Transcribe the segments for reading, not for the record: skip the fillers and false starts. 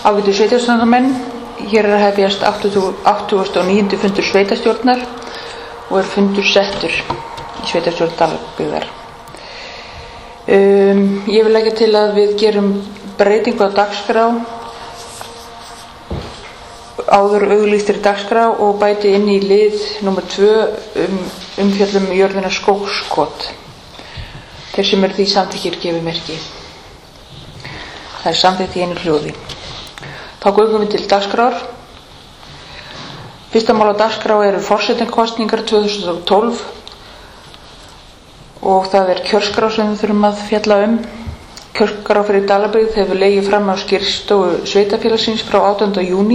Ágætu sveitarstjórnarmenn, hér er að hefjast 89. fundur sveitarstjórnar og er fundur settur í sveitarstjórn Dalabyggðar. Ég vil leggja til að við gerum breytingu á dagskrá, áður auglýstri dagskrá og bæti inn í lið nr. 2 umfjöllum jörðina skógskot. Þeir sem eru því samþykkir gefi merki. Það er samþykkt í einu hljóði. Þá göngum við til dagskrár. Fyrsta mál á dagskrá eru forsetakosningar 2012 og það er kjörskrá sem við þurfum að fjalla um. Kjörskrá fyrir Dalabyggð hefur legið fram á skrifstofu sveitarfélagsins frá 18. júní.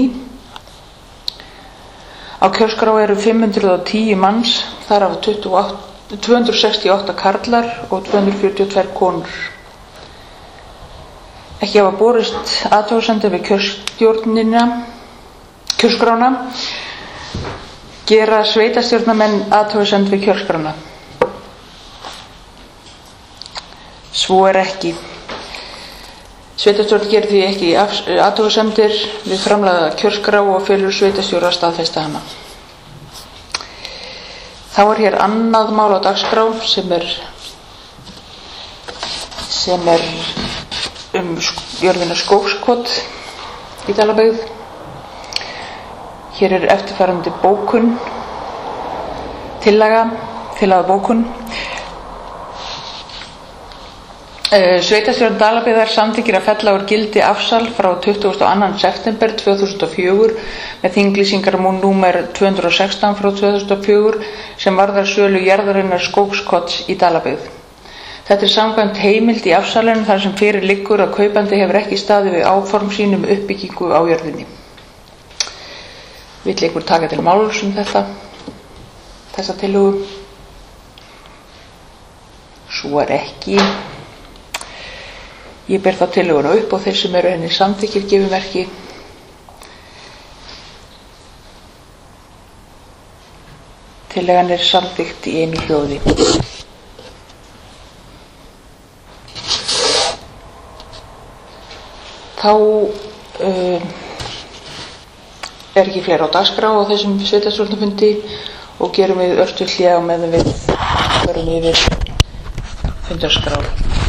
Á kjörskrá eru 510 manns, þar af 268 karlar og 242 konur. Ekki hafa borist athugasemdir við kjörskrána. Gera sveitarstjórnarmenn athugasemd við kjörskrána? Svo er ekki. Sveitarstjórn gerir því ekki athugasemdir við framlagða kjörskrá og felur sveitarstjóra að staðfesta hana. Þá er hér annað mál á dagskrá sem er jörðina skógskot í Dalabyggð. Hér er eftirfarandi bókun, tillaga bókun. Sveitarstjórn Dalabyggðar samþykkir að fella úr gildi afsal frá 22. september 2004 með þinglýsingar númer 216 frá 2004 sem varðar sölu jarðarinnar skógskots í Dalabyggð. Þetta er samkvæmt heimild í afsalinu þar sem fyrir liggur að kaupandi hefur ekki staðið við áform sínum uppbyggingu á jörðinni. Vill einhver taka til máls um þessa tillögu? Svo er ekki. Ég ber þá tillöguna upp og þeir sem eru henni samþykkir gefi merki. Tillagan er samþykkt í einu hljóði. Þá er ekki fleira á dagskrá á þessum sveitarstjórnarfundi og gerum við örstutt hlé á meðan við förum yfir fundarskrá.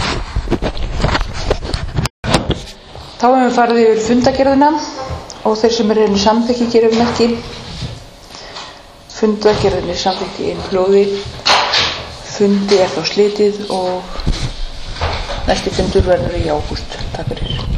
Þá hefum við farið yfir fundagerðina og þeir sem eru henni samþykki gerum merki. Fundagerðin er samþykkt í einu hljóði. Fundi er þá slitið og næsti fundur verður í ágúst. Takk fyrir.